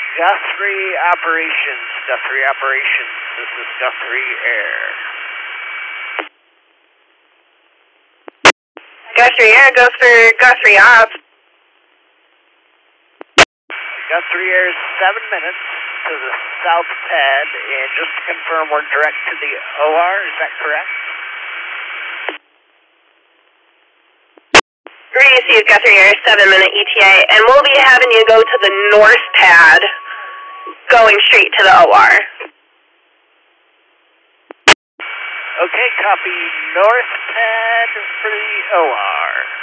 Guthrie Operations. Guthrie Operations. This is Guthrie Air. Guthrie Air goes for Guthrie Op. Guthrie Air is 7 minutes to the south pad, and just to confirm, we're direct to the OR, is that correct? Receive Guthrie Air, 7-minute ETA, and we'll be having you go to the north pad, going straight to the OR. Okay, copy north pad for the OR.